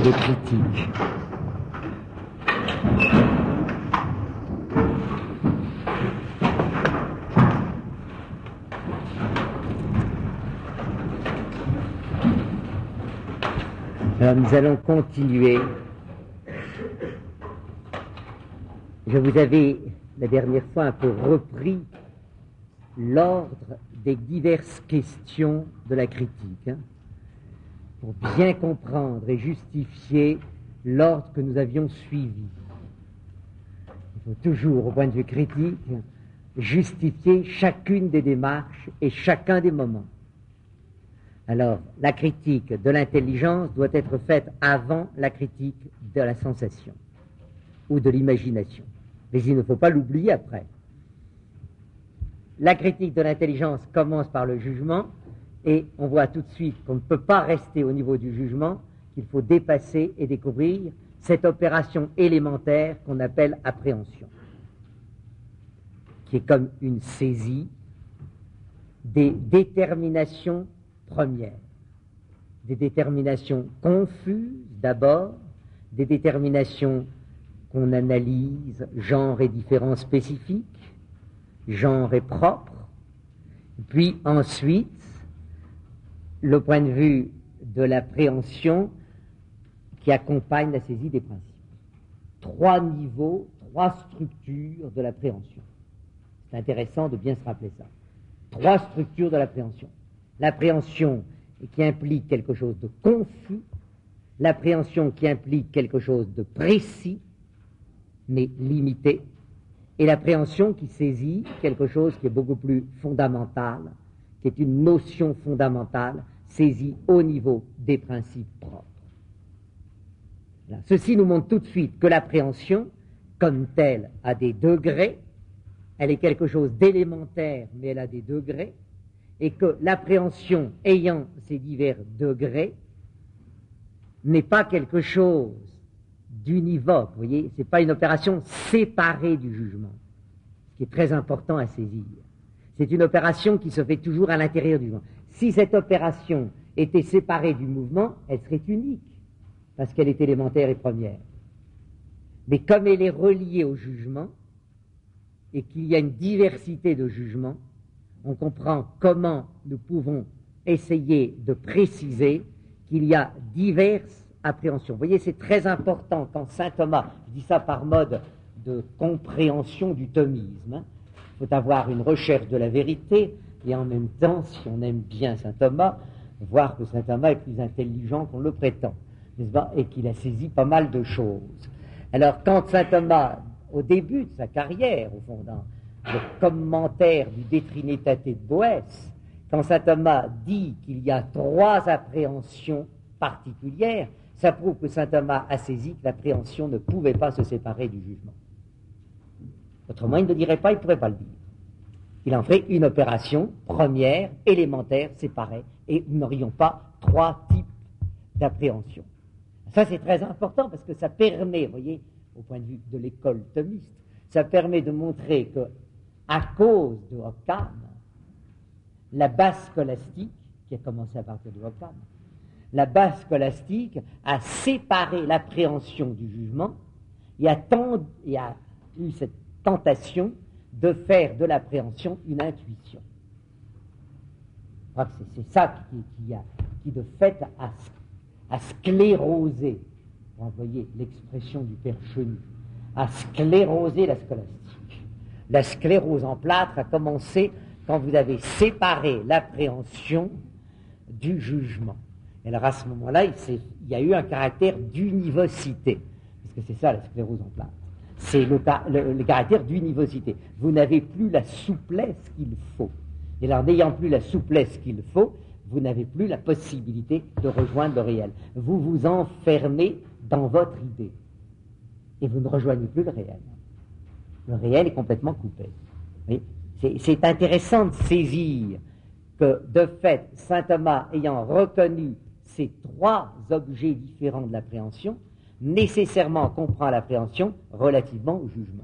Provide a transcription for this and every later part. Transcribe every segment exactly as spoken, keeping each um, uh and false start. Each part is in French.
de critique. Alors nous allons continuer. Je vous avais la dernière fois un peu repris l'ordre des diverses questions de la critique, hein, pour bien comprendre et justifier l'ordre que nous avions suivi. Il faut toujours, au point de vue critique, justifier chacune des démarches et chacun des moments. Alors, la critique de l'intelligence doit être faite avant la critique de la sensation ou de l'imagination. Mais il ne faut pas l'oublier après. La critique de l'intelligence commence par le jugement et on voit tout de suite qu'on ne peut pas rester au niveau du jugement, qu'il faut dépasser et découvrir cette opération élémentaire qu'on appelle appréhension, qui est comme une saisie des déterminations premières, des déterminations confuses d'abord, des déterminations qu'on analyse, genre et différents spécifiques, genre et propre, puis ensuite le point de vue de l'appréhension qui accompagne la saisie des principes. Trois niveaux, trois structures de l'appréhension. C'est intéressant de bien se rappeler ça. Trois structures de l'appréhension. L'appréhension qui implique quelque chose de confus, l'appréhension qui implique quelque chose de précis, mais limité, et l'appréhension qui saisit quelque chose qui est beaucoup plus fondamental, qui est une notion fondamentale, saisie au niveau des principes propres. Là, ceci nous montre tout de suite que l'appréhension, comme telle, a des degrés, elle est quelque chose d'élémentaire, mais elle a des degrés, et que l'appréhension ayant ces divers degrés n'est pas quelque chose d'univoque, vous voyez, c'est pas une opération séparée du jugement, ce qui est très important à saisir. C'est une opération qui se fait toujours à l'intérieur du mouvement. Si cette opération était séparée du mouvement, elle serait unique, parce qu'elle est élémentaire et première. Mais comme elle est reliée au jugement, et qu'il y a une diversité de jugements, on comprend comment nous pouvons essayer de préciser qu'il y a diverses appréhensions. Vous voyez, c'est très important quand saint Thomas, je dis ça par mode de compréhension du thomisme, hein, il faut avoir une recherche de la vérité, et en même temps, si on aime bien saint Thomas, voir que saint Thomas est plus intelligent qu'on le prétend, n'est-ce pas, et qu'il a saisi pas mal de choses. Alors, quand saint Thomas, au début de sa carrière, au fond, dans le commentaire du De Trinitate de Boèce, quand saint Thomas dit qu'il y a trois appréhensions particulières, ça prouve que saint Thomas a saisi que l'appréhension ne pouvait pas se séparer du jugement. Autrement, il ne dirait pas, il ne pourrait pas le dire. Il en ferait une opération première, élémentaire, séparée, et nous n'aurions pas trois types d'appréhension. Ça, c'est très important parce que ça permet, vous voyez, au point de vue de l'école thomiste, ça permet de montrer que, à cause de Occam, la base scolastique, qui a commencé à partir de Occam, la base scolastique a séparé l'appréhension du jugement et a, tend, et a eu cette tentation de faire de l'appréhension une intuition. Je crois que c'est, c'est ça qui, qui, a, qui de fait a, a sclérosé, pour employer l'expression du père Chenu, a sclérosé la scolastique. La sclérose en plâtre a commencé quand vous avez séparé l'appréhension du jugement. Et alors à ce moment-là, il, il y a eu un caractère d'univocité, parce que c'est ça la sclérose en plâtre. C'est le, le, le caractère d'univocité. Vous n'avez plus la souplesse qu'il faut. Et alors, n'ayant plus la souplesse qu'il faut, vous n'avez plus la possibilité de rejoindre le réel. Vous vous enfermez dans votre idée. Et vous ne rejoignez plus le réel. Le réel est complètement coupé. Oui, c'est, c'est intéressant de saisir que, de fait, saint Thomas ayant reconnu ces trois objets différents de l'appréhension, nécessairement comprend l'appréhension relativement au jugement.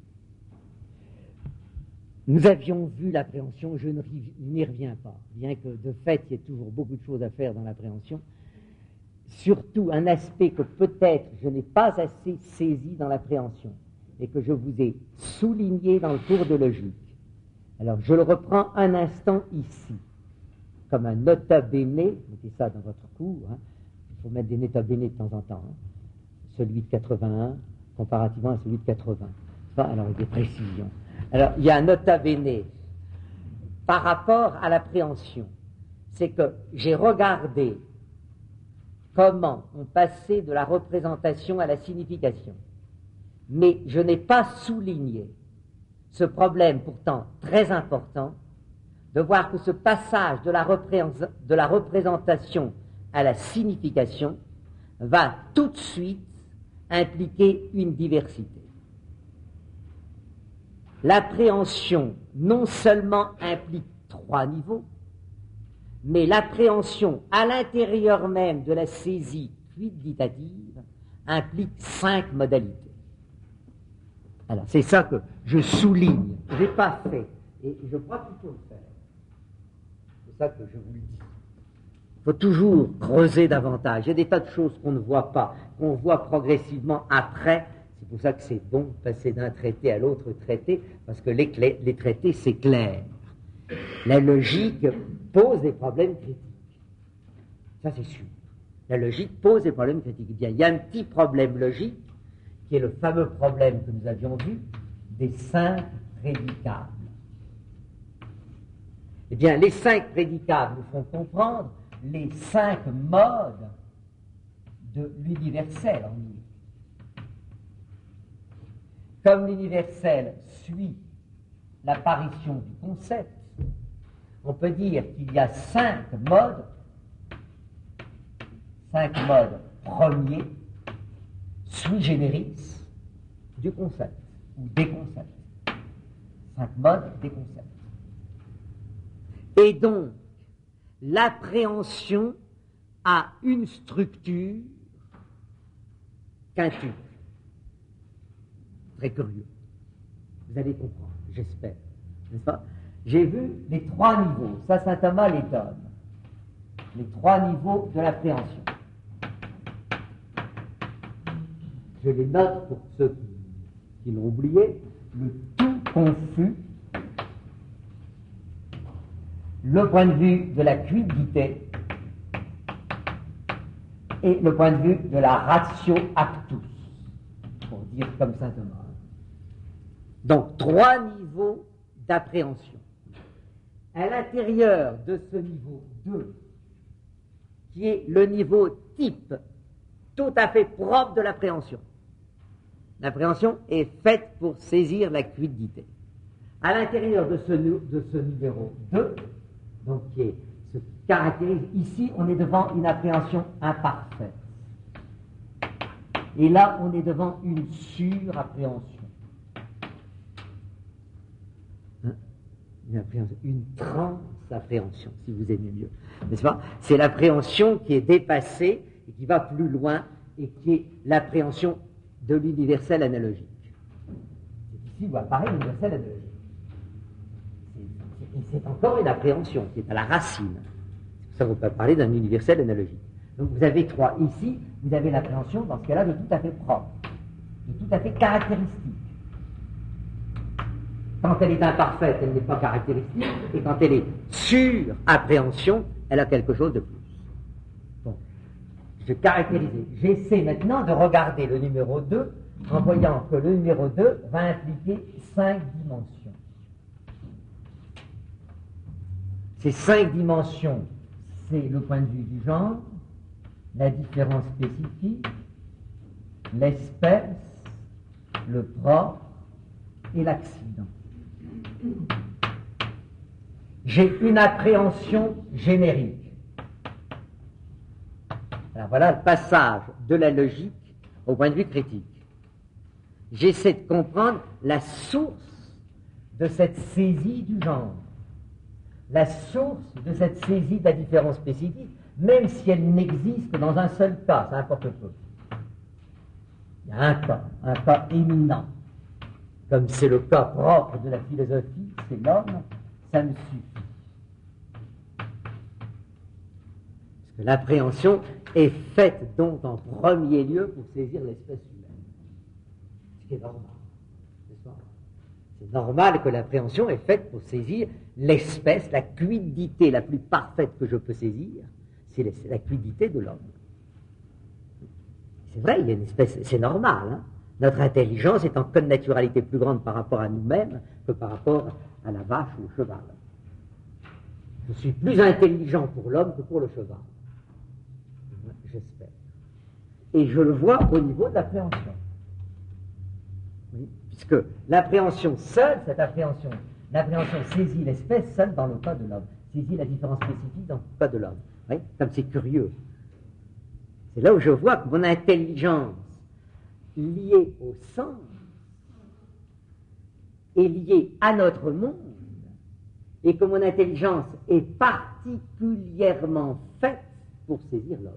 Nous avions vu l'appréhension, je n'y reviens pas, bien que de fait il y ait toujours beaucoup de choses à faire dans l'appréhension. surtout un aspect que peut-être je n'ai pas assez saisi dans l'appréhension et que je vous ai souligné dans le cours de logique. Alors, je le reprends un instant ici, comme un nota bene, mettez ça dans votre cours, hein. Il faut mettre des nota bene de temps en temps, hein. Celui de quatre-vingt-un, comparativement à celui de quatre-vingts. Enfin, alors, il y a des précisions. Alors, il y a un nota bene par rapport à l'appréhension. C'est que j'ai regardé comment on passait de la représentation à la signification. Mais je n'ai pas souligné ce problème pourtant très important de voir que ce passage de la, repré- de la représentation à la signification va tout de suite impliquer une diversité. L'appréhension non seulement implique trois niveaux, mais l'appréhension à l'intérieur même de la saisie quiditative implique cinq modalités. Alors, c'est ça que je souligne. Je n'ai pas fait, et je crois qu'il faut le faire. C'est ça que je vous le dis. Il faut toujours creuser davantage. Il y a des tas de choses qu'on ne voit pas, qu'on voit progressivement après. C'est pour ça que c'est bon de passer d'un traité à l'autre traité, parce que les, clés, les traités, c'est clair. La logique pose des problèmes critiques. Ça, c'est sûr. La logique pose des problèmes critiques. Eh bien, il y a un petit problème logique, qui est le fameux problème que nous avions vu, des cinq prédicables. Eh bien, les cinq prédicables nous font comprendre les cinq modes de l'universel en nous. Comme l'universel suit l'apparition du concept, on peut dire qu'il y a cinq modes, cinq modes premiers, sui generis, du concept, ou des concepts. Cinq modes des concepts. Et donc, l'appréhension a une structure quintuple. Très curieux. Vous allez comprendre, j'espère. N'est-ce pas? J'ai vu les trois niveaux. Ça, saint Thomas les donne. Les trois niveaux de l'appréhension. Je les note pour ceux qui, qui l'ont oublié. Le tout confus, le point de vue de la quiddité et le point de vue de la ratio actus, pour dire comme saint Thomas. Donc, trois niveaux d'appréhension. À l'intérieur de ce niveau deux, qui est le niveau type, tout à fait propre de l'appréhension. L'appréhension est faite pour saisir la quiddité. À l'intérieur de ce, de ce numéro deux, donc qui est, se caractérise, ici on est devant une appréhension imparfaite. Et là on est devant une surappréhension. Hein? Une appréhension, une transappréhension, si vous aimez mieux. N'est-ce pas? C'est l'appréhension qui est dépassée et qui va plus loin et qui est l'appréhension de l'universel analogique. C'est ici où apparaît l'universel analogique. Et c'est encore une appréhension qui est à la racine. C'est pour ça qu'on peut parler d'un universel analogique. Donc vous avez trois. Ici, vous avez l'appréhension dans ce cas-là de tout à fait propre, de tout à fait caractéristique. Quand elle est imparfaite, elle n'est pas caractéristique, et quand elle est sur appréhension, elle a quelque chose de plus. Bon, je caractérise. J'essaie maintenant de regarder le numéro deux en voyant que le numéro deux va impliquer cinq dimensions. Ces cinq dimensions, c'est le point de vue du genre, la différence spécifique, l'espèce, le propre et l'accident. J'ai une appréhension générique. Alors voilà le passage de la logique au point de vue critique. J'essaie de comprendre la source de cette saisie du genre, la source de cette saisie de la différence spécifique, même si elle n'existe que dans un seul cas, ça importe peu. Il y a un cas, un cas éminent. Comme c'est le cas propre de la philosophie, c'est l'homme, ça me suffit. Parce que l'appréhension est faite donc en premier lieu pour saisir l'espèce humaine. Ce qui est normal, n'est-ce pas? C'est normal que l'appréhension est faite pour saisir l'espèce, la quiddité la plus parfaite que je peux saisir, c'est la quiddité de l'homme. C'est vrai, il y a une espèce, c'est normal, hein? Notre intelligence est en connaturalité plus grande par rapport à nous-mêmes que par rapport à la vache ou au cheval. Je suis plus intelligent pour l'homme que pour le cheval. J'espère. Et je le vois au niveau de l'appréhension. Oui, puisque l'appréhension seule, cette appréhension, l'appréhension saisit l'espèce seule dans le cas de l'homme, saisit la différence spécifique dans le cas de l'homme. Oui, comme c'est curieux. C'est là où je vois que mon intelligence liée au sens est liée à notre monde, et que mon intelligence est particulièrement faite pour saisir l'homme.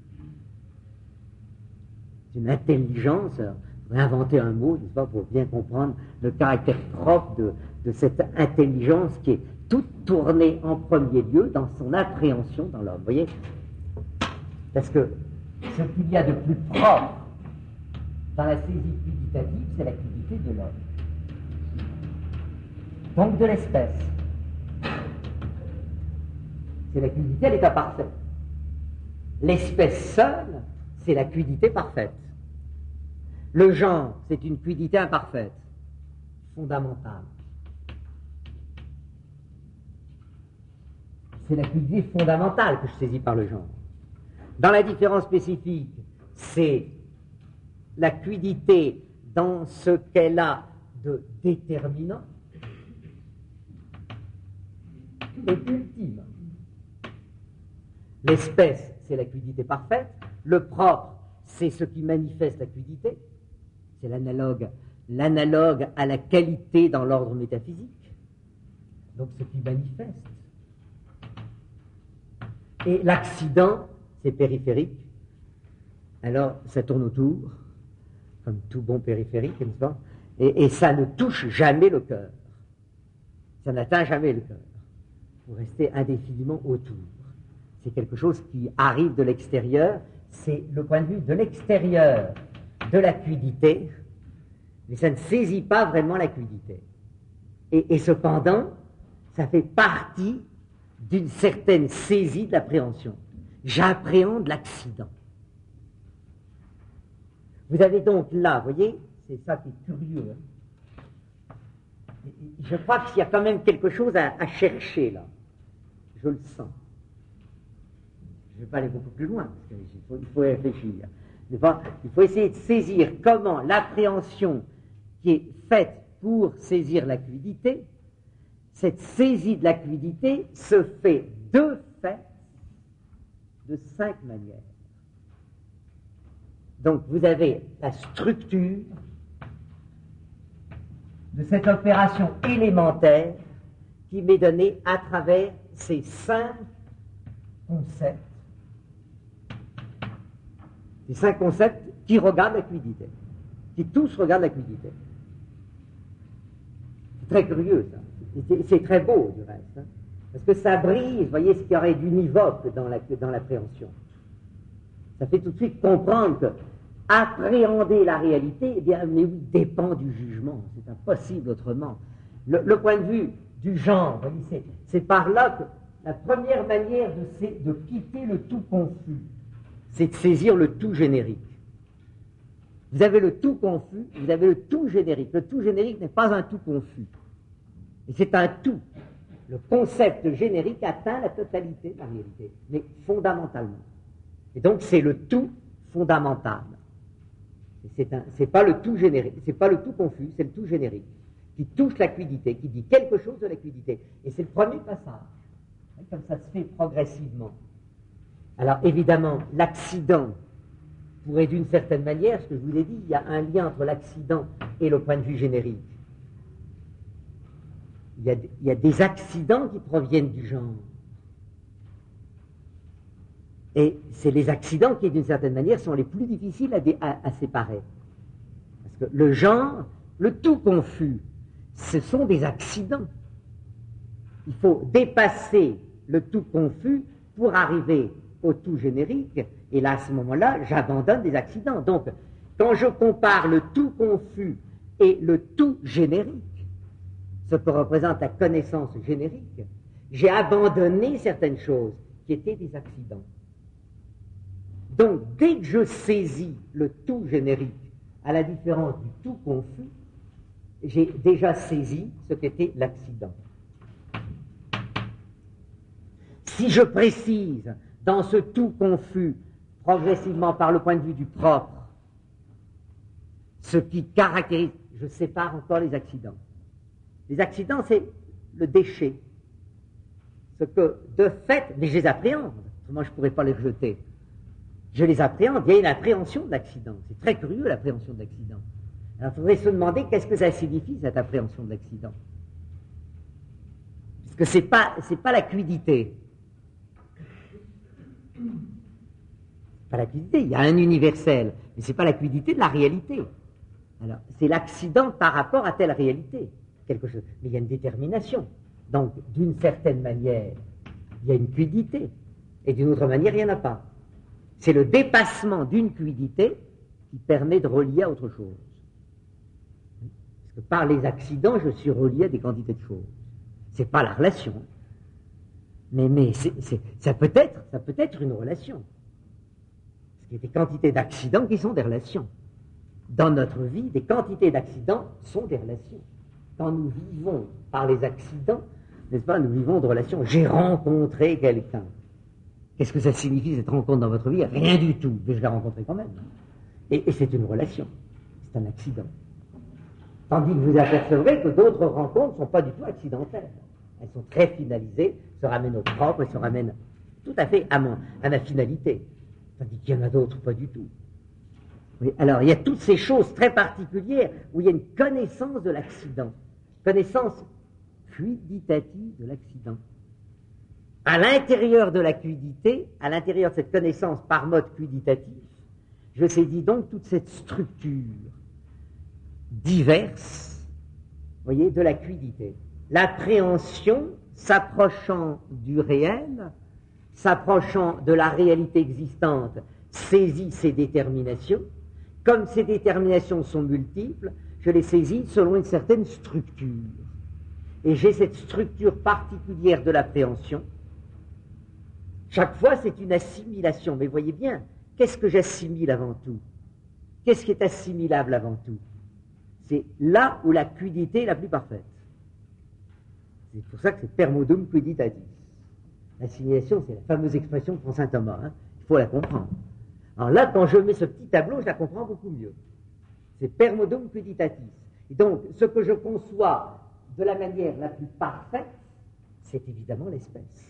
C'est une intelligence, on va inventer un mot, n'est-ce pas, pour bien comprendre le caractère propre de, de cette intelligence qui est toute tournée en premier lieu dans son appréhension dans l'homme. Vous voyez? Parce que ce qu'il y a de plus propre dans la saisie quiditative, c'est la quiddité de l'homme. Donc de l'espèce. C'est la quiddité à l'état parfait. L'espèce seule, c'est la quiddité parfaite. Le genre, c'est une quiddité imparfaite, fondamentale. C'est la quiddité fondamentale que je saisis par le genre. Dans la différence spécifique, c'est la quiddité dans ce qu'elle a de déterminant et ultime. L'espèce, c'est la quiddité parfaite. Le propre, c'est ce qui manifeste la quiddité. C'est l'analogue, l'analogue à la qualité dans l'ordre métaphysique. Donc ce qui manifeste. Et l'accident, c'est périphérique. Alors ça tourne autour, comme tout bon périphérique, n'est-ce pas? Et, et ça ne touche jamais le cœur. Ça n'atteint jamais le cœur. Vous restez indéfiniment autour. C'est quelque chose qui arrive de l'extérieur, c'est le point de vue de l'extérieur de la quiddité, mais ça ne saisit pas vraiment la quiddité. Et, et cependant, ça fait partie d'une certaine saisie de l'appréhension. J'appréhende l'accident. Vous avez donc là, vous voyez, c'est ça qui est curieux. Hein. Je crois qu'il y a quand même quelque chose à, à chercher là. Je le sens. Je ne vais pas aller beaucoup plus loin, parce qu'il faut, il faut y réfléchir. Il faut essayer de saisir comment l'appréhension qui est faite pour saisir la quiddité, cette saisie de la quiddité se fait de fait de cinq manières. Donc vous avez la structure de cette opération élémentaire qui m'est donnée à travers ces cinq concepts. Ces cinq concepts qui regardent la quiddité, qui tous regardent la quiddité. C'est très curieux, ça. C'est, c'est très beau, du reste, hein, parce que ça brise, vous voyez, ce qu'il y aurait d'univoque dans, la, dans l'appréhension. Ça fait tout de suite comprendre que appréhender la réalité, eh bien, mais oui, dépend du jugement. C'est impossible autrement. Le, le point de vue du genre, vous voyez, c'est, c'est par là que la première manière de, de quitter le tout confus, c'est de saisir le tout générique. Vous avez le tout confus, vous avez le tout générique. Le tout générique n'est pas un tout confus. Et c'est un tout. Le concept générique atteint la totalité de la réalité, mais fondamentalement. Et donc c'est le tout fondamental. Et c'est, un, c'est pas le tout générique, c'est pas le tout confus, c'est le tout générique, qui touche la quiddité, qui dit quelque chose de la quiddité. Et c'est le premier passage. Comme ça se fait progressivement. Alors évidemment, l'accident pourrait d'une certaine manière, ce que je vous l'ai dit, il y a un lien entre l'accident et le point de vue générique. Il y a, il y a des accidents qui proviennent du genre. Et c'est les accidents qui, d'une certaine manière, sont les plus difficiles à, dé, à, à séparer. Parce que le genre, le tout confus, ce sont des accidents. Il faut dépasser le tout confus pour arriver au tout générique, et là, à ce moment-là, j'abandonne des accidents. Donc, quand je compare le tout confus et le tout générique, ce que représente la connaissance générique, j'ai abandonné certaines choses qui étaient des accidents. Donc, dès que je saisis le tout générique, à la différence du tout confus, j'ai déjà saisi ce qu'était l'accident. Si je précise dans ce tout confus, progressivement par le point de vue du propre, ce qui caractérise, je sépare encore les accidents. Les accidents, c'est le déchet. Ce que, de fait, mais je les appréhende, autrement je ne pourrais pas les rejeter. Je les appréhende, il y a une appréhension de l'accident. C'est très curieux, l'appréhension de l'accident. Alors, il faudrait se demander qu'est-ce que ça signifie, cette appréhension de l'accident. Puisque ce n'est pas, c'est pas la cuidité. Pas la cuidité, il y a un universel, mais ce n'est pas la cuidité de la réalité. Alors, c'est l'accident par rapport à telle réalité. Quelque chose. Mais il y a une détermination. Donc, d'une certaine manière, il y a une cuidité. Et d'une autre manière, il n'y en a pas. C'est le dépassement d'une cuidité qui permet de relier à autre chose. Parce que par les accidents, je suis relié à des quantités de choses. Ce n'est pas la relation. Mais, mais c'est, c'est, ça, peut être, ça peut être une relation. Parce qu'il y a des quantités d'accidents qui sont des relations. Dans notre vie, des quantités d'accidents sont des relations. Quand nous vivons par les accidents, n'est-ce pas, nous vivons de relations. J'ai rencontré quelqu'un. Qu'est-ce que ça signifie, cette rencontre dans votre vie? Rien du tout, mais je l'ai rencontré quand même. Et, et c'est une relation, c'est un accident. Tandis que vous apercevrez que d'autres rencontres ne sont pas du tout accidentelles. Elles sont très finalisées, se ramènent au propre, elles se ramènent tout à fait à, mon, à ma finalité. Tandis qu'il y en a d'autres, pas du tout. Oui, alors, il y a toutes ces choses très particulières où il y a une connaissance de l'accident, connaissance fluiditative de l'accident. À l'intérieur de la cuidité, à l'intérieur de cette connaissance par mode cuiditatif, je saisis donc toute cette structure diverse, voyez, de la cuidité. L'appréhension s'approchant du réel, s'approchant de la réalité existante, saisit ces déterminations. Comme ces déterminations sont multiples, je les saisis selon une certaine structure. Et j'ai cette structure particulière de l'appréhension. Chaque fois, c'est une assimilation. Mais voyez bien, qu'est-ce que j'assimile avant tout? Qu'est-ce qui est assimilable avant tout? C'est là où la cuidité est la plus parfaite. C'est pour ça que c'est permodum quiditatis. L'assimilation, c'est la fameuse expression de saint Thomas. Hein. Il faut la comprendre. Alors là, quand je mets ce petit tableau, je la comprends beaucoup mieux. C'est permodum quiditatis. Et donc, ce que je conçois de la manière la plus parfaite, c'est évidemment l'espèce.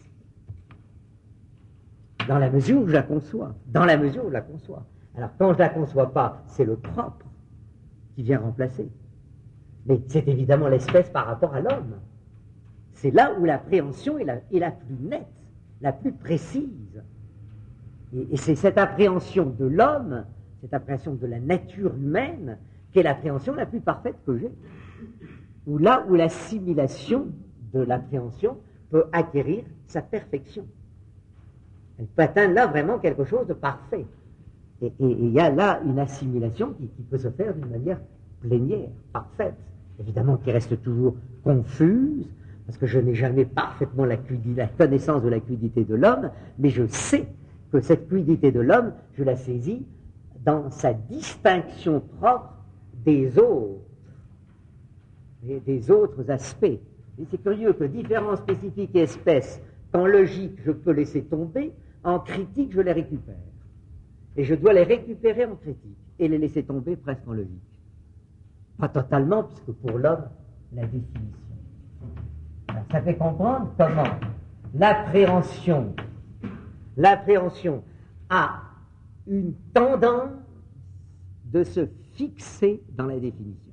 Dans la mesure où je la conçois. Dans la mesure où je la conçois. Alors, quand je ne la conçois pas, c'est le propre qui vient remplacer. Mais c'est évidemment l'espèce par rapport à l'homme. C'est là où l'appréhension est la, est la plus nette, la plus précise. Et, et c'est cette appréhension de l'homme, cette appréhension de la nature humaine, qui est l'appréhension la plus parfaite que j'ai. Ou là où l'assimilation de l'appréhension peut acquérir sa perfection. Elle peut atteindre là vraiment quelque chose de parfait. Et il y a là une assimilation qui, qui peut se faire d'une manière plénière, parfaite. Évidemment qui reste toujours confuse, parce que je n'ai jamais parfaitement la, la connaissance de la cuidité de l'homme, mais je sais que cette cuidité de l'homme, je la saisis dans sa distinction propre des autres, et des autres aspects. Et c'est curieux que différents spécifiques et espèces, qu'en logique je peux laisser tomber, en critique je les récupère. Et je dois les récupérer en critique et les laisser tomber presque en logique. Pas totalement, puisque pour l'homme, la définition. Alors, ça fait comprendre comment l'appréhension, l'appréhension a une tendance de se fixer dans la définition.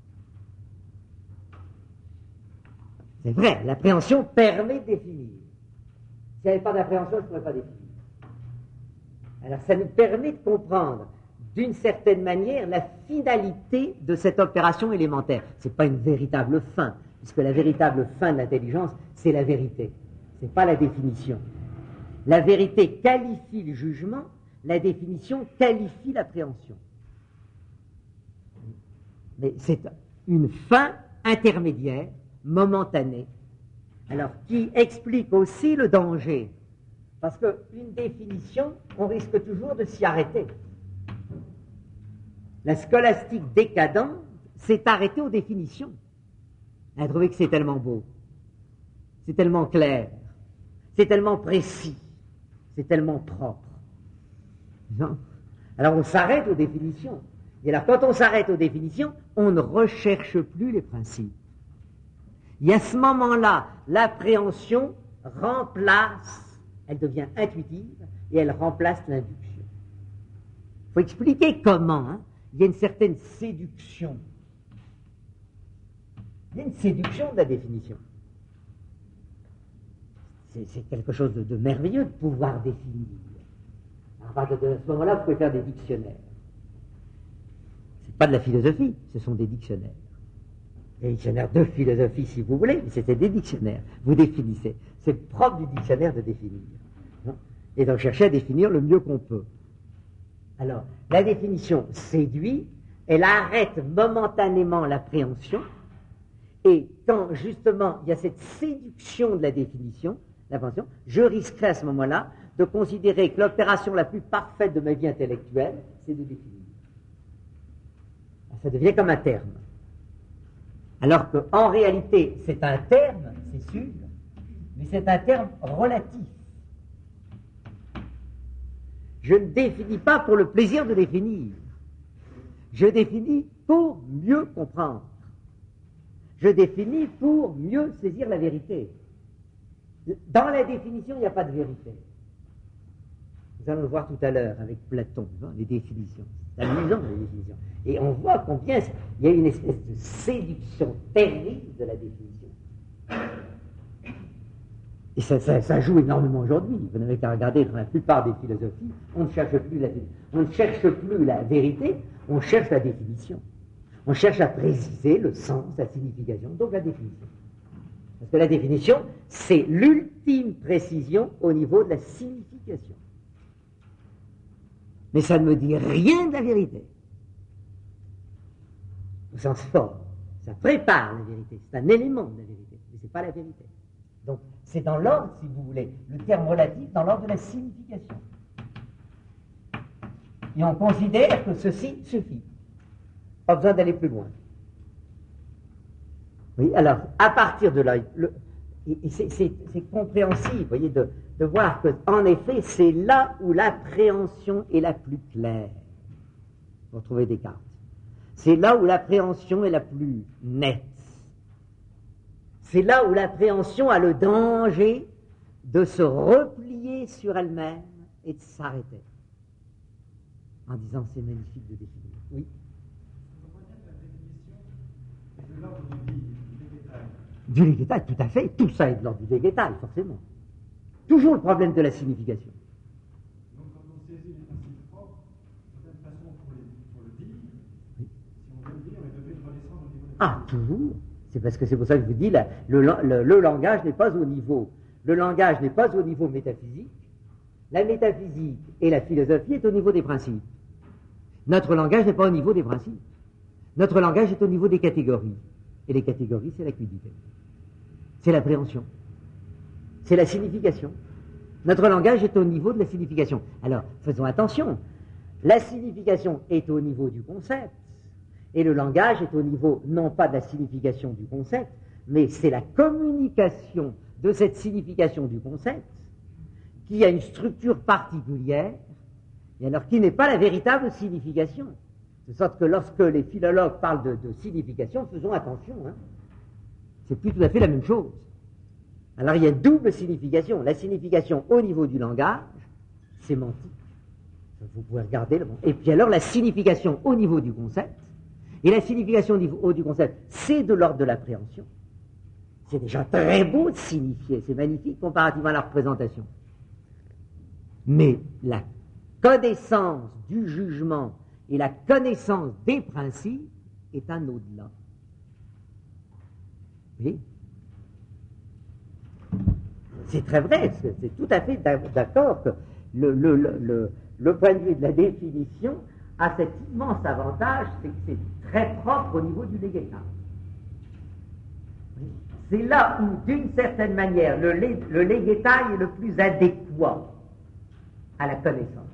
C'est vrai, l'appréhension permet de définir. S'il n'y avait pas d'appréhension, je ne pourrais pas définir. Alors ça nous permet de comprendre d'une certaine manière la finalité de cette opération élémentaire. Ce n'est pas une véritable fin, puisque la véritable fin de l'intelligence, c'est la vérité. Ce n'est pas la définition. La vérité qualifie le jugement, la définition qualifie l'appréhension. Mais c'est une fin intermédiaire, momentanée, alors qui explique aussi le danger. Parce qu'une définition, on risque toujours de s'y arrêter. La scolastique décadente s'est arrêtée aux définitions. Elle a trouvé que c'est tellement beau, c'est tellement clair, c'est tellement précis, c'est tellement propre. Non. Alors on s'arrête aux définitions. Et alors quand on s'arrête aux définitions, on ne recherche plus les principes. Et à ce moment-là, l'appréhension remplace, elle devient intuitive et elle remplace l'induction. Il faut expliquer comment. Hein. Il y a une certaine séduction. Il y a une séduction de la définition. C'est, c'est quelque chose de, de merveilleux de pouvoir définir. À partir de ce moment-là, vous pouvez faire des dictionnaires. C'est pas de la philosophie, ce sont des dictionnaires. Des dictionnaires de philosophie, si vous voulez, mais c'était des dictionnaires. Vous définissez. C'est propre du dictionnaire de définir. Non, et donc chercher à définir le mieux qu'on peut. Alors, la définition séduit, elle arrête momentanément l'appréhension, et quand justement il y a cette séduction de la définition, l'appréhension, je risquerai à ce moment-là de considérer que l'opération la plus parfaite de ma vie intellectuelle, c'est de définir. Ça devient comme un terme. Alors qu'en réalité, c'est un terme, c'est sûr, mais c'est un terme relatif. Je ne définis pas pour le plaisir de définir. Je définis pour mieux comprendre. Je définis pour mieux saisir la vérité. Dans la définition, il n'y a pas de vérité. Nous allons le voir tout à l'heure avec Platon, hein, les définitions. C'est amusant, les définitions. Et on voit combien il y a une espèce de séduction terrible de la définition. Et ça, ça, ça joue énormément aujourd'hui. Vous n'avez qu'à regarder dans la plupart des philosophies, on ne cherche plus la, on ne cherche plus la vérité, on cherche la définition. On cherche à préciser le sens, la signification, donc la définition. Parce que la définition, c'est l'ultime précision au niveau de la signification. Mais ça ne me dit rien de la vérité. Au sens fort. Ça prépare la vérité. C'est un élément de la vérité, mais ce n'est pas la vérité. Donc, c'est dans l'ordre, si vous voulez, le terme relatif, dans l'ordre de la signification. Et on considère que ceci suffit. Pas besoin d'aller plus loin. Oui, alors, à partir de là, le, et, et c'est, c'est, c'est compréhensible, vous voyez, de, de voir qu'en effet, c'est là où l'appréhension est la plus claire. Vous retrouvez Descartes. C'est là où l'appréhension est la plus nette. C'est là où l'appréhension a le danger de se replier sur elle-même et de s'arrêter. En disant, c'est magnifique de définir. Oui. De l'ordre du végétal. Du végétal, tout à fait. Tout ça est de l'ordre du végétal, forcément. Toujours le problème de la signification. Donc quand on saisit les principes propres, de certaine façon, pour, les, pour le dire, oui. Si on veut le dire, on est obligé de redescendre au niveau des... Ah, toujours. C'est parce que c'est pour ça que je vous dis, là, le, le, le langage n'est pas au niveau. Le langage n'est pas au niveau métaphysique. La métaphysique et la philosophie est au niveau des principes. Notre langage n'est pas au niveau des principes. Notre langage est au niveau des catégories. Et les catégories, c'est l'acuité. C'est l'appréhension. C'est la signification. Notre langage est au niveau de la signification. Alors, faisons attention. La signification est au niveau du concept. Et le langage est au niveau, non pas de la signification du concept, mais c'est la communication de cette signification du concept qui a une structure particulière, et alors qui n'est pas la véritable signification. De sorte que lorsque les philologues parlent de, de signification, faisons attention. Hein. C'est plus tout à fait la même chose. Alors il y a double signification. La signification au niveau du langage, sémantique. Vous pouvez regarder. Le... Et puis alors la signification au niveau du concept. Et la signification au niveau du concept, c'est de l'ordre de l'appréhension. C'est déjà très beau de signifier. C'est magnifique comparativement à la représentation. Mais la connaissance du jugement et la connaissance des principes est un au-delà. Vous voyez ? c'est très vrai, c'est, c'est tout à fait d'accord que le, le, le, le, le point de vue de la définition a cet immense avantage, c'est que c'est très propre au niveau du légétal. C'est là où, d'une certaine manière, le, le légétal est le plus adéquat à la connaissance.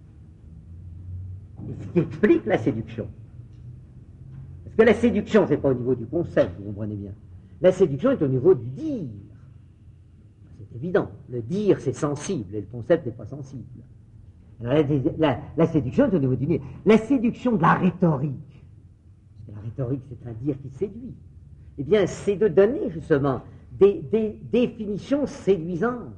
Et ce qui explique la séduction. Parce que la séduction, c'est pas au niveau du concept, vous comprenez bien. La séduction est au niveau du dire. C'est évident. Le dire, c'est sensible, et le concept n'est pas sensible. Alors, la, la, la séduction est au niveau du dire. La séduction de la rhétorique, parce que la rhétorique, c'est un dire qui séduit, eh bien, c'est de donner, justement, des, des définitions séduisantes.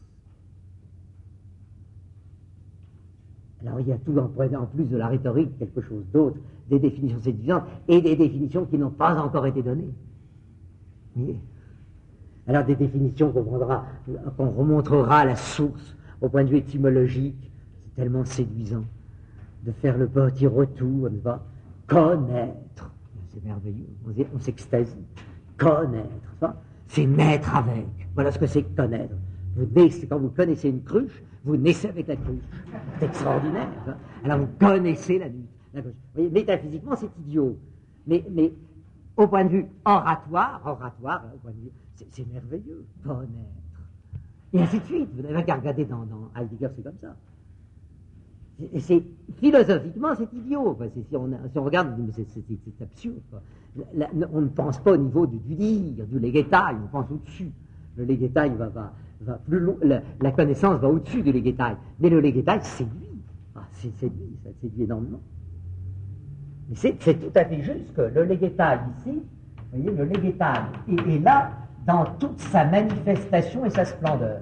Alors, il y a tout en, en plus de la rhétorique, quelque chose d'autre, des définitions séduisantes, et des définitions qui n'ont pas encore été données. Oui. Alors, des définitions qu'on prendra, qu'on remontrera à la source, au point de vue étymologique, c'est tellement séduisant de faire le petit retour, n'est-ce pas? Connaître, c'est merveilleux, on, on s'extasie. Connaître, ça, c'est naître avec. Voilà ce que c'est que connaître. Vous naissez, quand vous connaissez une cruche, vous naissez avec la cruche. C'est extraordinaire. Ça. Alors, vous connaissez la, la cruche. Vous voyez, métaphysiquement, c'est idiot. Mais, mais au point de vue oratoire, oratoire, au point de vue, c'est, c'est merveilleux, connaître. Et ainsi de suite. Vous n'avez qu'à regarder dans, dans Heidegger, c'est comme ça. Et c'est, philosophiquement, c'est idiot. Enfin, c'est, si, on, si on regarde, on dit, mais c'est, c'est, c'est absurde. La, la, on ne pense pas au niveau du, du dire, du légétail, on pense au-dessus. Le légétail va, va, va plus loin, la, la connaissance va au-dessus du légétail. Mais le légétail séduit. Ah, c'est séduit, ça séduit énormément. Mais c'est, c'est tout à fait juste que le légétail ici, vous voyez, le légétail est, est là dans toute sa manifestation et sa splendeur.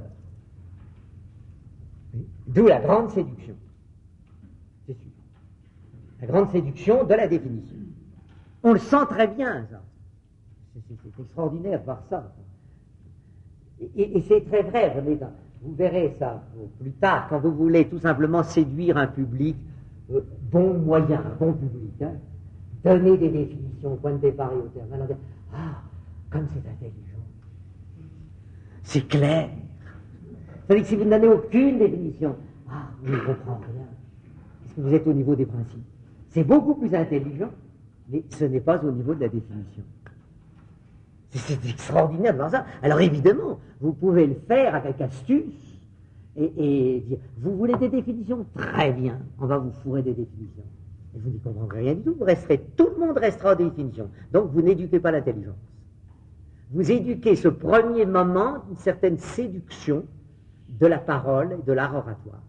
D'où la grande séduction. C'est sûr. La grande séduction de la définition. On le sent très bien, ça. C'est, c'est, c'est extraordinaire de voir ça. Et, et, et c'est très vrai, venez dans, vous verrez ça plus tard, quand vous voulez tout simplement séduire un public, euh, bon moyen, un bon public, hein, donner des définitions au point de départ et au terme. Alors, ah, comme c'est intelligent, c'est clair. C'est-à-dire que si vous ne donnez aucune définition, ah, vous ne comprenez rien, parce que vous êtes au niveau des principes. C'est beaucoup plus intelligent, mais ce n'est pas au niveau de la définition. C'est extraordinaire de voir ça. Alors évidemment, vous pouvez le faire avec astuce et, et dire, vous voulez des définitions? Très bien, on va vous fourrer des définitions. Et vous n'y comprendrez rien du tout, vous resterez, tout le monde restera aux définitions. Donc vous n'éduquez pas l'intelligence. Vous éduquez ce premier moment d'une certaine séduction de la parole et de l'art oratoire.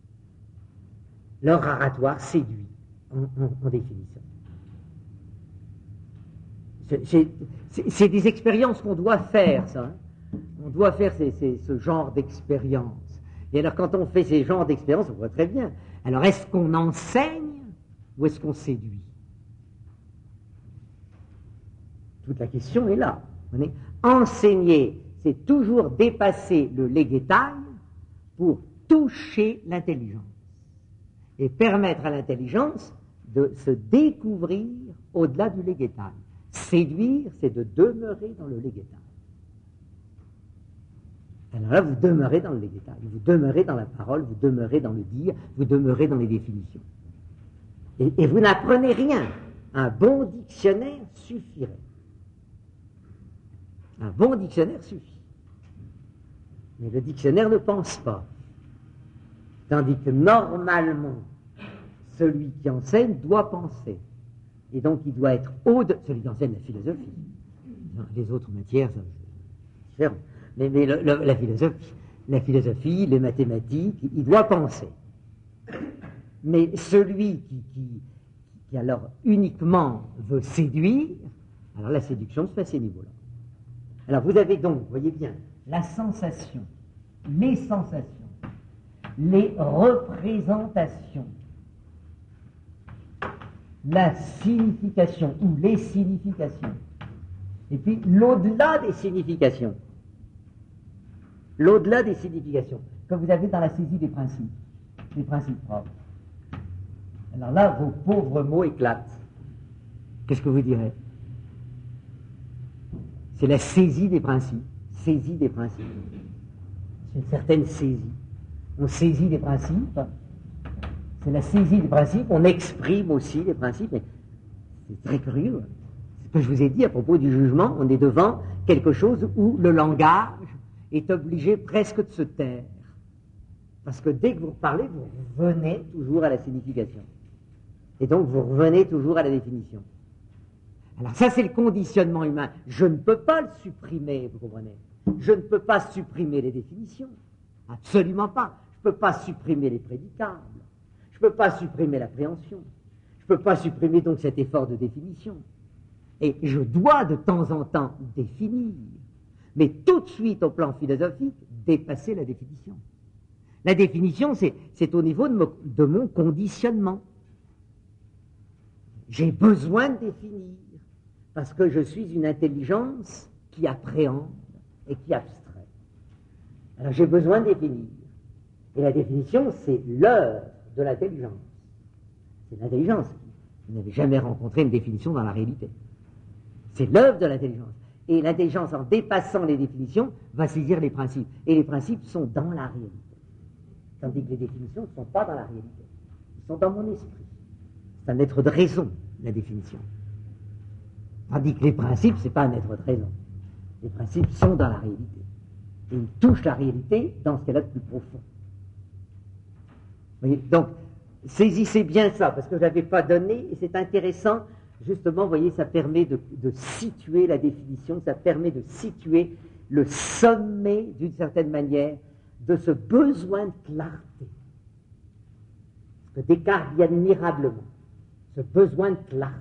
L'art oratoire séduit en, en, en définition. C'est, c'est, c'est, c'est des expériences qu'on doit faire, ça. Hein. On doit faire ces, ces, ce genre d'expérience. Et alors, quand on fait ces genres d'expériences, on voit très bien. Alors, est-ce qu'on enseigne ou est-ce qu'on séduit? Toute la question est là. On est, enseigner, c'est toujours dépasser le légétail pour toucher l'intelligence et permettre à l'intelligence de se découvrir au-delà du légétail. Séduire, c'est de demeurer dans le légétail. Alors là, vous demeurez dans le légétail, vous demeurez dans la parole, vous demeurez dans le dire, vous demeurez dans les définitions. Et, et vous n'apprenez rien. Un bon dictionnaire suffirait. Un bon dictionnaire suffit. Mais le dictionnaire ne pense pas. Tandis que normalement, celui qui enseigne doit penser. Et donc, il doit être au de celui qui enseigne la philosophie. Les autres matières, c'est différent. Mais, mais le, le, la philosophie, la philosophie, les mathématiques, il doit penser. Mais celui qui, qui, qui alors uniquement veut séduire, alors la séduction se fait à ces niveaux-là. Alors, vous avez donc, vous voyez bien, la sensation, les sensations, les représentations, la signification ou les significations, et puis l'au-delà des significations, l'au-delà des significations, que vous avez dans la saisie des principes, des principes propres. Alors là, vos pauvres mots éclatent. Qu'est-ce que vous direz? C'est la saisie des principes, saisie des principes. C'est une certaine saisie. On saisit les principes, c'est la saisie des principes, on exprime aussi les principes, mais c'est très curieux. Ce que je vous ai dit à propos du jugement, on est devant quelque chose où le langage est obligé presque de se taire. Parce que dès que vous parlez, vous revenez toujours à la signification. Et donc vous revenez toujours à la définition. Alors ça, c'est le conditionnement humain. Je ne peux pas le supprimer, vous comprenez. Je ne peux pas supprimer les définitions. Absolument pas. Je ne peux pas supprimer les prédicables. Je ne peux pas supprimer l'appréhension. Je ne peux pas supprimer donc cet effort de définition. Et je dois de temps en temps définir. Mais tout de suite, au plan philosophique, dépasser la définition. La définition, c'est, c'est au niveau de, me, de mon conditionnement. J'ai besoin de définir, parce que je suis une intelligence qui appréhende et qui abstrait. Alors j'ai besoin de définir. Et la définition, c'est l'œuvre de l'intelligence. C'est l'intelligence. Vous n'avez jamais rencontré une définition dans la réalité. C'est l'œuvre de l'intelligence. Et l'intelligence, en dépassant les définitions, va saisir les principes. Et les principes sont dans la réalité. Tandis que les définitions ne sont pas dans la réalité. Ils sont dans mon esprit. C'est un être de raison, la définition. Tandis que les principes, ce n'est pas un être de raison. Les principes sont dans la réalité. Et ils touchent la réalité dans ce qu'elle a de plus profond. Vous voyez, donc, saisissez bien ça, parce que je ne l'avais pas donné, et c'est intéressant, justement, vous voyez, ça permet de, de situer la définition, ça permet de situer le sommet, d'une certaine manière, de ce besoin de clarté. Ce que Descartes dit admirablement, ce besoin de clarté.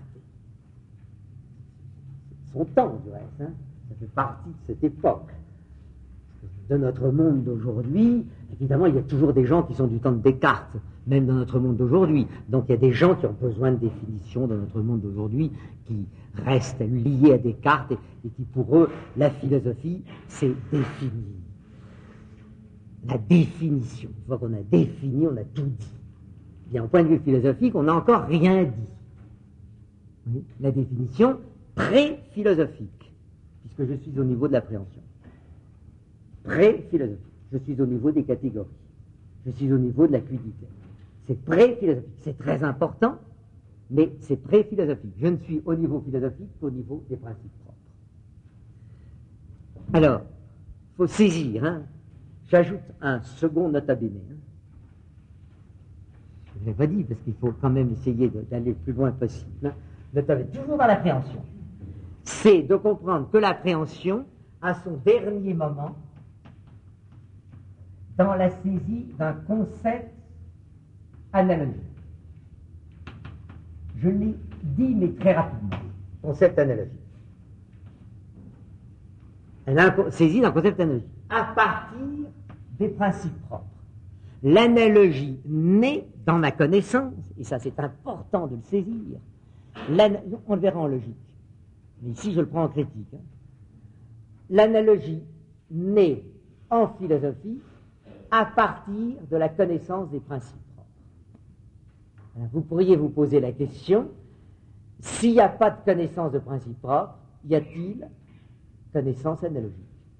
Son temps, du reste, hein, ça fait partie de cette époque. De notre monde d'aujourd'hui, évidemment, il y a toujours des gens qui sont du temps de Descartes, même dans notre monde d'aujourd'hui. Donc il y a des gens qui ont besoin de définition dans notre monde d'aujourd'hui, qui restent liés à Descartes et, et qui, pour eux, la philosophie, c'est définir. La définition. Une fois qu'on a défini, on a tout dit. Bien, au point de vue philosophique, on n'a encore rien dit. Oui, la définition pré-philosophique, puisque je suis au niveau de l'appréhension. Pré-philosophique. Je suis au niveau des catégories. Je suis au niveau de la quiddité. C'est pré-philosophique. C'est très important, mais c'est pré-philosophique. Je ne suis au niveau philosophique qu'au niveau des principes propres. Alors, il faut saisir, hein. J'ajoute un second nota bene. Hein. Je ne l'ai pas dit, parce qu'il faut quand même essayer de, d'aller le plus loin possible. Hein. Nota bene, toujours dans l'appréhension. C'est de comprendre que l'appréhension a son dernier moment dans la saisie d'un concept analogique. Je l'ai dit, mais très rapidement. Concept analogique. Elle a un, saisie d'un concept analogique. À partir des principes propres. L'analogie naît dans ma connaissance, et ça c'est important de le saisir. L'ana... On le verra en logique, mais ici je le prends en critique. Hein. L'analogie naît en philosophie à partir de la connaissance des principes propres. Alors, vous pourriez vous poser la question, s'il n'y a pas de connaissance de principes propres, y a-t-il connaissance analogique?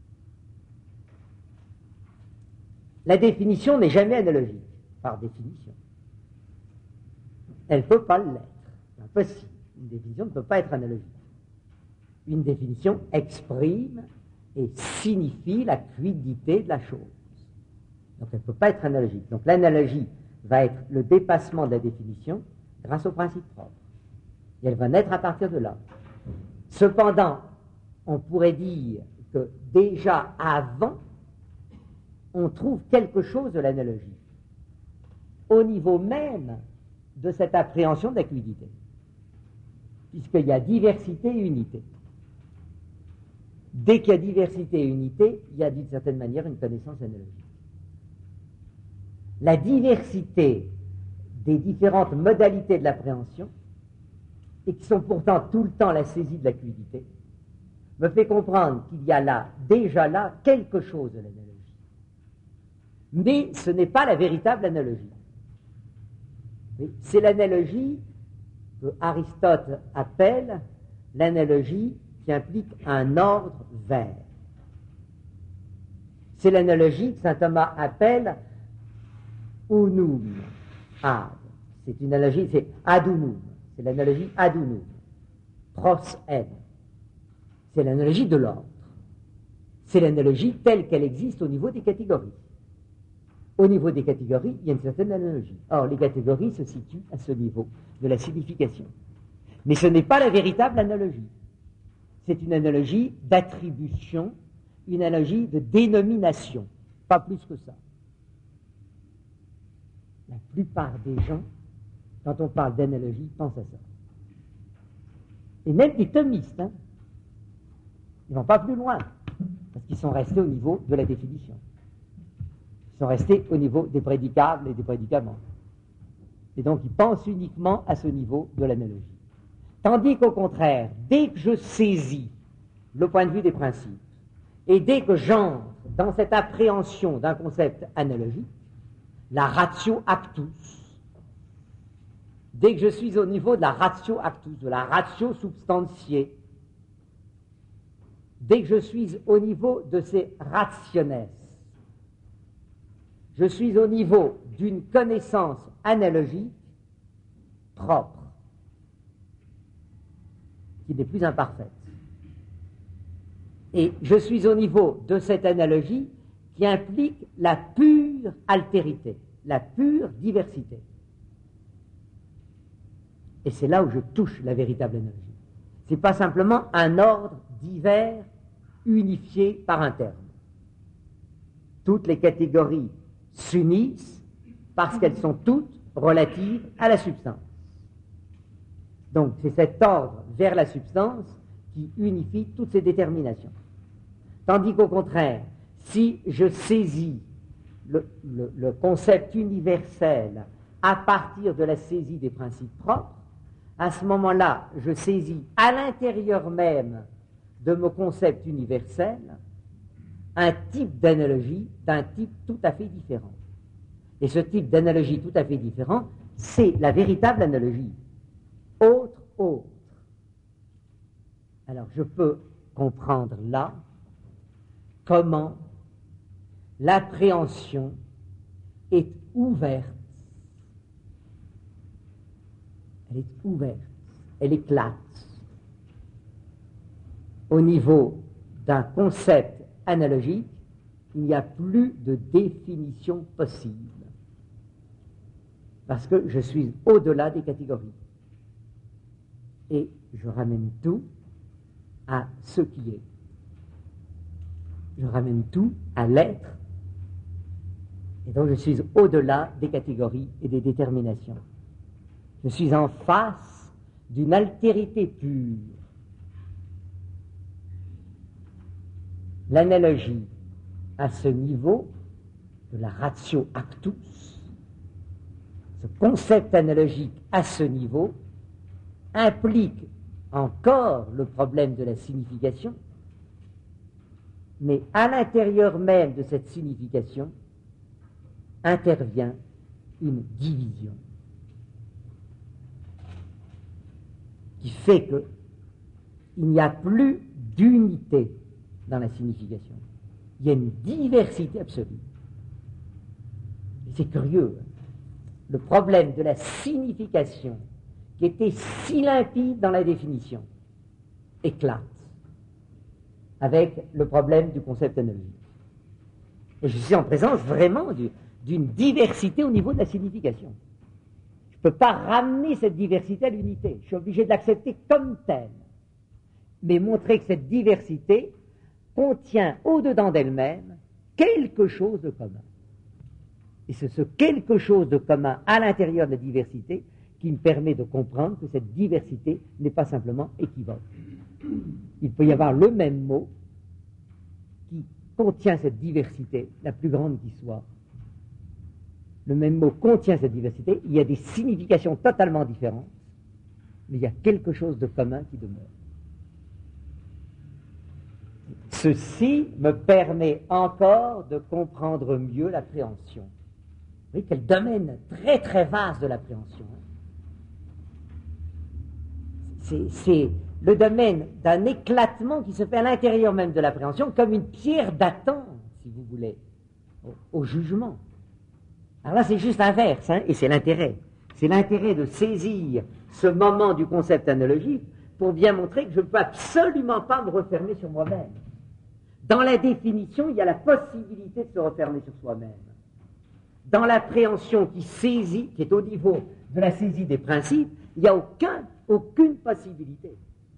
La définition n'est jamais analogique, par définition. Elle ne peut pas l'être. C'est impossible. Une définition ne peut pas être analogique. Une définition exprime et signifie la quiddité de la chose. Donc elle ne peut pas être analogique. Donc l'analogie va être le dépassement de la définition grâce au principe propre. Et elle va naître à partir de là. Cependant, on pourrait dire que déjà avant, on trouve quelque chose de l'analogie, au niveau même de cette appréhension de la quiddité, puisqu'il y a diversité et unité. Dès qu'il y a diversité et unité, il y a d'une certaine manière une connaissance analogique. La diversité des différentes modalités de l'appréhension, et qui sont pourtant tout le temps la saisie de la quiddité, me fait comprendre qu'il y a là, déjà là, quelque chose de l'analogie. Mais ce n'est pas la véritable analogie. C'est l'analogie que Aristote appelle l'analogie qui implique un ordre vert. C'est l'analogie que saint Thomas appelle unum ad. C'est une analogie, c'est ad unum. C'est l'analogie ad unum. Pros en. C'est l'analogie de l'ordre. C'est l'analogie telle qu'elle existe au niveau des catégories. Au niveau des catégories, il y a une certaine analogie. Or, les catégories se situent à ce niveau de la signification. Mais ce n'est pas la véritable analogie. C'est une analogie d'attribution, une analogie de dénomination, pas plus que ça. La plupart des gens, quand on parle d'analogie, pensent à ça. Et même des thomistes, hein, ils ne vont pas plus loin, parce qu'ils sont restés au niveau de la définition. Ils sont restés au niveau des prédicables et des prédicaments. Et donc, ils pensent uniquement à ce niveau de l'analogie. Tandis qu'au contraire, dès que je saisis le point de vue des principes, et dès que j'entre dans cette appréhension d'un concept analogique, la ratio actus, dès que je suis au niveau de la ratio actus, de la ratio substantiae, dès que je suis au niveau de ces rationes, je suis au niveau d'une connaissance analogique propre, qui n'est plus imparfaite. Et je suis au niveau de cette analogie qui implique la pure altérité, la pure diversité. Et c'est là où je touche la véritable analogie. Ce n'est pas simplement un ordre divers unifié par un terme. Toutes les catégories s'unissent parce qu'elles sont toutes relatives à la substance. Donc c'est cet ordre vers la substance qui unifie toutes ces déterminations. Tandis qu'au contraire, si je saisis le, le, le concept universel à partir de la saisie des principes propres, à ce moment-là, je saisis à l'intérieur même de mon concept universel un type d'analogie d'un type tout à fait différent. Et ce type d'analogie tout à fait différent, c'est la véritable analogie. Autre, autre. Alors, je peux comprendre là comment l'appréhension est ouverte. Elle est ouverte, elle éclate au niveau d'un concept analogique. Il n'y a plus de définition possible parce que je suis au-delà des catégories et je ramène tout à ce qui est. Je ramène tout à l'être et donc je suis au-delà des catégories et des déterminations. Je suis en face d'une altérité pure. L'analogie à ce niveau de la ratio actus, ce concept analogique à ce niveau, implique encore le problème de la signification, mais à l'intérieur même de cette signification intervient une division qui fait qu'il n'y a plus d'unité dans la signification. Il y a une diversité absolue. Et c'est curieux. Le problème de la signification, qui était si limpide dans la définition, éclate avec le problème du concept analogique. Et je suis en présence vraiment du, d'une diversité au niveau de la signification. Je ne peux pas ramener cette diversité à l'unité. Je suis obligé de l'accepter comme telle. Mais montrer que cette diversité contient au-dedans d'elle-même quelque chose de commun. Et c'est ce quelque chose de commun à l'intérieur de la diversité qui me permet de comprendre que cette diversité n'est pas simplement équivoque. Il peut y avoir le même mot qui contient cette diversité, la plus grande qui soit. Le même mot contient cette diversité, il y a des significations totalement différentes, mais il y a quelque chose de commun qui demeure. Ceci me permet encore de comprendre mieux l'appréhension. Vous voyez quel domaine très très vaste de l'appréhension. C'est, c'est le domaine d'un éclatement qui se fait à l'intérieur même de l'appréhension, comme une pierre d'attente, si vous voulez, au, au jugement. Alors là, c'est juste inverse, hein, et c'est l'intérêt. C'est l'intérêt de saisir ce moment du concept analogique pour bien montrer que je ne peux absolument pas me refermer sur moi-même. Dans la définition, il y a la possibilité de se refermer sur soi-même. Dans l'appréhension qui saisit, qui est au niveau de la saisie des principes, il n'y a aucun, aucune possibilité.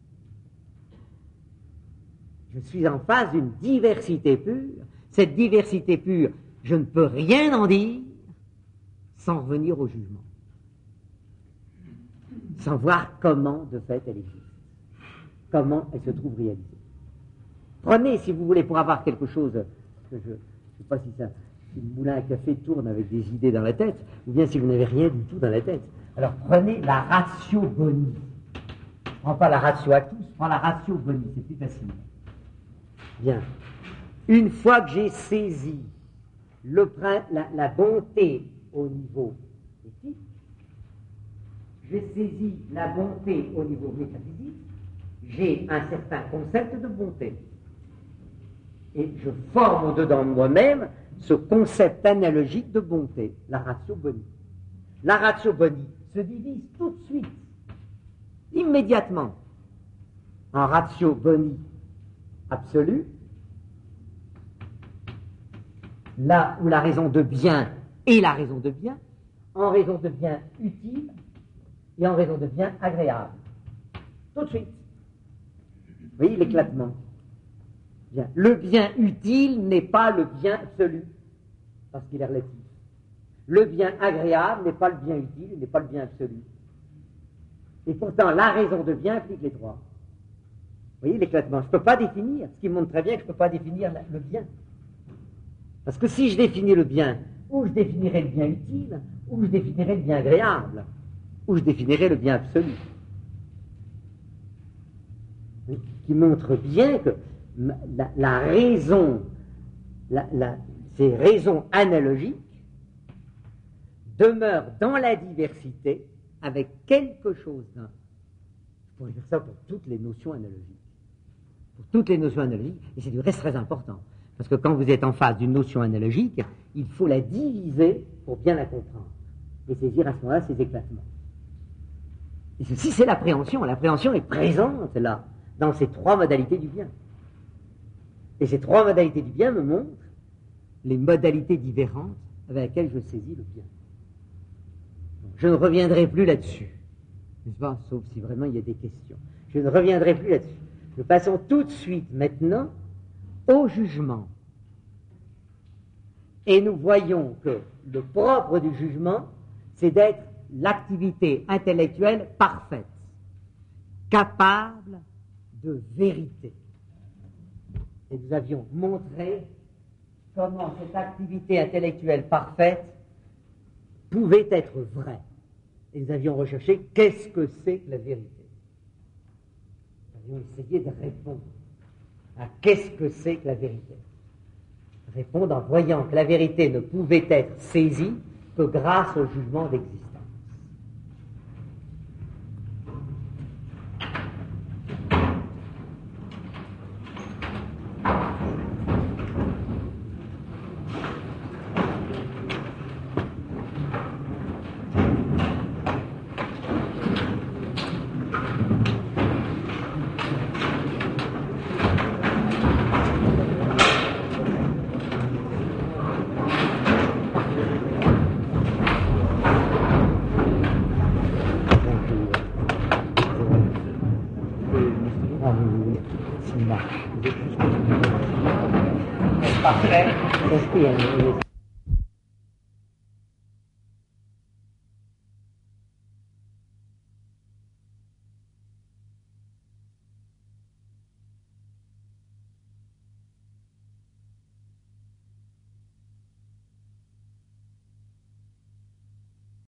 Je suis en face d'une diversité pure. Cette diversité pure, je ne peux rien en dire sans revenir au jugement. Sans voir comment, de fait, elle existe. Comment elle se trouve réalisée. Prenez, si vous voulez, pour avoir quelque chose, que je ne sais pas si, ça, si le moulin à café tourne avec des idées dans la tête, ou bien si vous n'avez rien du tout dans la tête. Alors prenez la ratio boni. Je ne prends pas la ratio actus, je prends la ratio boni, c'est plus facile. Bien. Une fois que j'ai saisi le, la, la bonté au niveau éthique, j'ai saisi la bonté au niveau métaphysique, j'ai un certain concept de bonté. Et je forme au-dedans de moi-même ce concept analogique de bonté, la ratio boni. La ratio boni se divise tout de suite, immédiatement, en ratio boni absolue, là où la raison de bien est la raison de bien, en raison de bien utile et en raison de bien agréable. Tout de suite. Vous voyez l'éclatement. Bien. Le bien utile n'est pas le bien absolu, parce qu'il est relatif. Le bien agréable n'est pas le bien utile, il n'est pas le bien absolu. Et pourtant, la raison de bien implique les trois. Vous voyez l'éclatement. Je ne peux pas définir, ce qui montre très bien que je ne peux pas définir le bien. Parce que si je définis le bien, ou je définirais le bien utile, ou je définirais le bien agréable, ou je définirais le bien absolu. Oui, qui montre bien que la, la raison, la, la, ces raisons analogiques demeurent dans la diversité avec quelque chose d'un. Je pourrais dire ça pour toutes les notions analogiques. Pour toutes les notions analogiques, et c'est du reste très important. Parce que quand vous êtes en face d'une notion analogique, il faut la diviser pour bien la comprendre. Et saisir à ce moment-là ses éclatements. Et ceci, c'est l'appréhension. L'appréhension est présente là, dans ces trois modalités du bien. Et ces trois modalités du bien me montrent les modalités différentes avec lesquelles je saisis le bien. Donc, je ne reviendrai plus là-dessus, n'est-ce pas? Sauf si vraiment il y a des questions. Je ne reviendrai plus là-dessus. Nous passons tout de suite maintenant au jugement. Et nous voyons que le propre du jugement, c'est d'être l'activité intellectuelle parfaite, capable de vérité. Et nous avions montré comment cette activité intellectuelle parfaite pouvait être vraie. Et nous avions recherché qu'est-ce que c'est que la vérité. Nous avions essayé de répondre à qu'est-ce que c'est que la vérité. Répondre en voyant que la vérité ne pouvait être saisie que grâce au jugement d'existence. Parfait.